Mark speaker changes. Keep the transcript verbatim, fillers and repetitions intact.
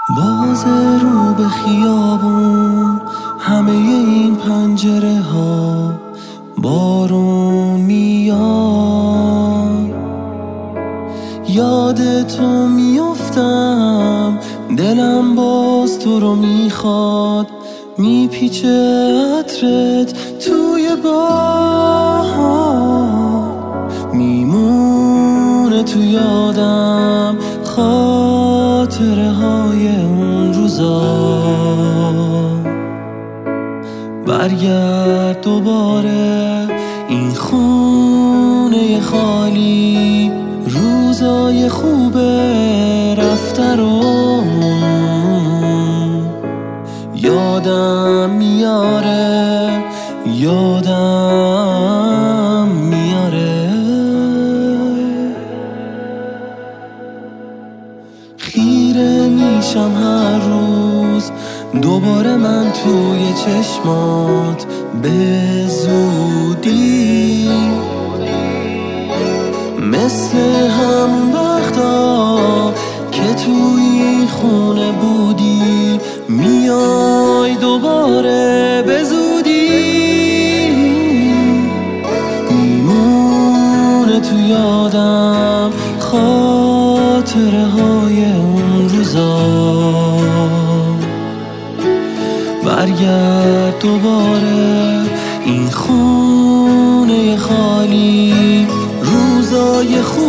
Speaker 1: باز رو به خیابون، همه این پنجره ها بارون میاد. یاد تو میافتم، دلم باز تو رو میخواد. میپیچه عطرت توی باد، میمونه تو یادم خاطره های اون روزا. برگرد دوباره این خونه خالی، روزای خوب رفته رو یادم میاره، یادم میاره. خیره میشم هر روز دوباره من توی چشمات به زودی، مثل همون وقتا که توی خونه بودی. میای دوباره به زودی، میمونه تو یادم خاطره های اون روزا. برگرد دوباره این خونه خالی، روزای خوب